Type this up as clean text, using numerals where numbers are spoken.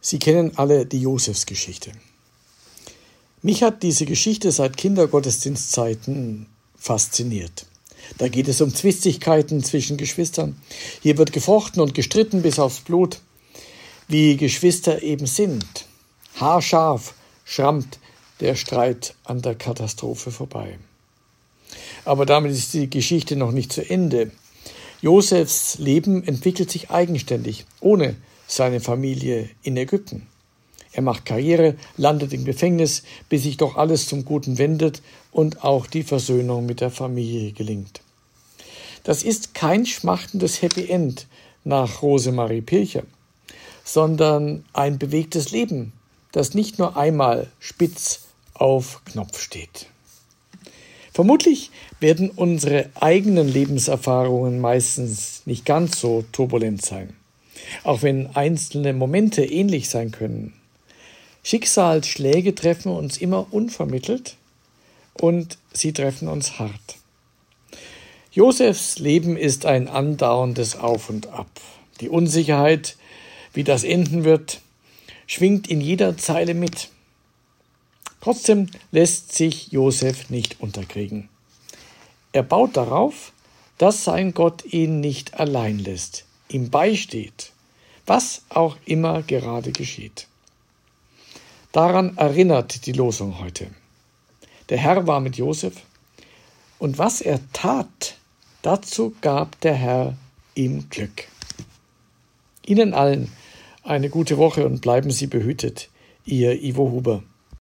Sie kennen alle die Josefsgeschichte. Mich hat diese Geschichte seit Kindergottesdienstzeiten fasziniert. Da geht es um Zwistigkeiten zwischen Geschwistern. Hier wird gefochten und gestritten bis aufs Blut, wie Geschwister eben sind. Haarscharf schrammt der Streit an der Katastrophe vorbei. Aber damit ist die Geschichte noch nicht zu Ende. Josefs Leben entwickelt sich eigenständig, ohne seine Familie in Ägypten. Er macht Karriere, landet im Gefängnis, bis sich doch alles zum Guten wendet und auch die Versöhnung mit der Familie gelingt. Das ist kein schmachtendes Happy End nach Rosemarie Pilcher, sondern ein bewegtes Leben, das nicht nur einmal spitz auf Knopf steht. Vermutlich werden unsere eigenen Lebenserfahrungen meistens nicht ganz so turbulent sein, auch wenn einzelne Momente ähnlich sein können. Schicksalsschläge treffen uns immer unvermittelt und sie treffen uns hart. Josefs Leben ist ein andauerndes Auf und Ab. Die Unsicherheit, wie das enden wird, schwingt in jeder Zeile mit. Trotzdem lässt sich Josef nicht unterkriegen. Er baut darauf, dass sein Gott ihn nicht allein lässt, ihm beisteht, was auch immer gerade geschieht. Daran erinnert die Losung heute. Der Herr war mit Josef, und was er tat, dazu gab der Herr ihm Glück. Ihnen allen eine gute Woche und bleiben Sie behütet. Ihr Ivo Huber.